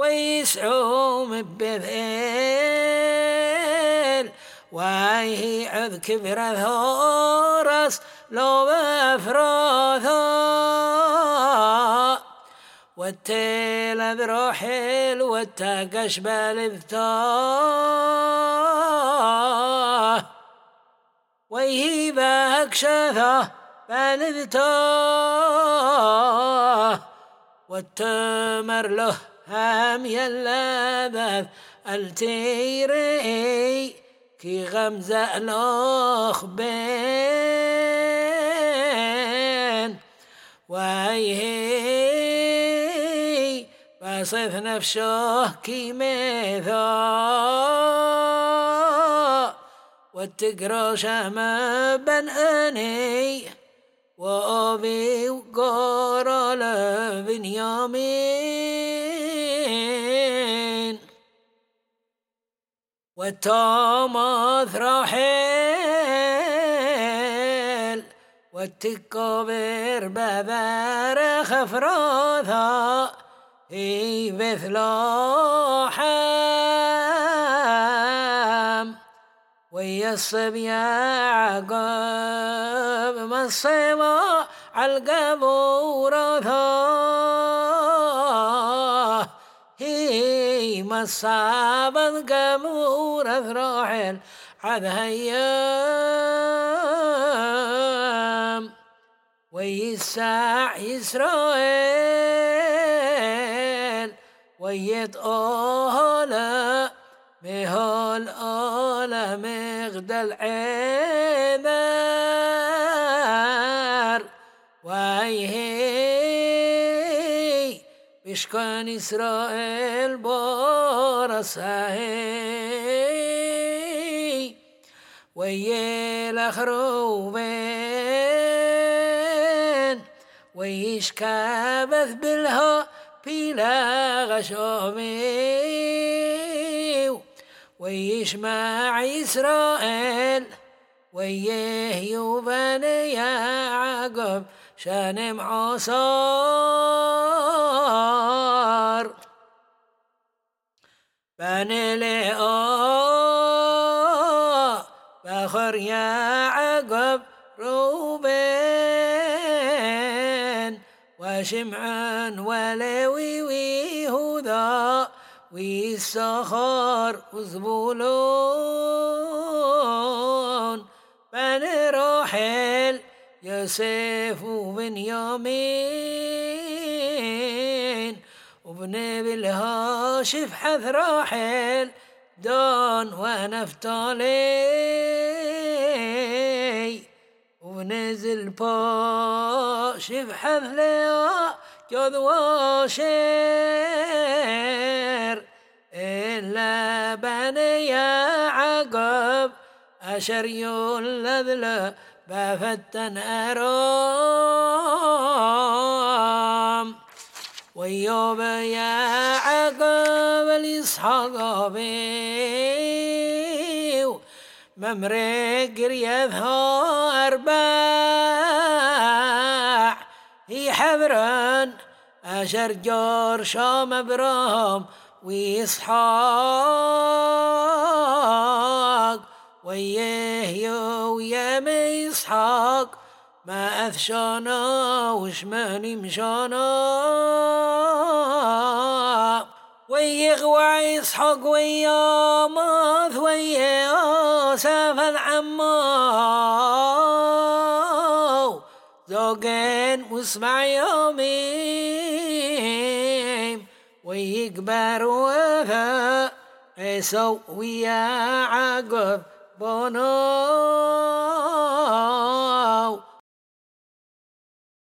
ويسعوم بذيل وهي عذ كبر ثورس لو بفراثا والتيل بروحيل والتاقش بالذتاه ويهي باكشثه بالذتاه والتمر له هم يلبث التيري كي غمزة لوخ بين ويهي بصف نفسه كي ميثا والتقرش ما بنأني وأبي وقرى لبنيامين والتامث رحيل والتكبر بذر خفراثا هي بثلاحم ويصب يعقب مصيبا عالقبور ثاه هي مصابت قبور ثراحل عذ هيام ويسع إسرائيل ويطول بهول أول مغد العذر ويهي بشكان إسرائيل بورسهي ويل خروبين ويشكابث بالها بلا غشومي ويشمع إسرائيل ويهيو بني يعقب شانم عصار بني لئاء بخر يعقب روبين وشمعان ولوي ويهوذا ويسخر وزبولون بني راحل يوسف وبنيامين وبن بالهاشف حث راحل دان ونفتالي ونزل باشف حث ليا جذ واشير إلا بني يعقب أشر يولذ بفتن أرام ويوب يعقب الإسحاق بيو ممرق ريثها أرباع هي حبران أشر جور شام إبراهيم وإسحاق ويهيو يم إسحاق ما أثشانا وشماني مشانا ويغوى إسحاق وياماث وياسف العماو زوجين واسمع يومين ويكبر وذا عيسو ويعقب بنا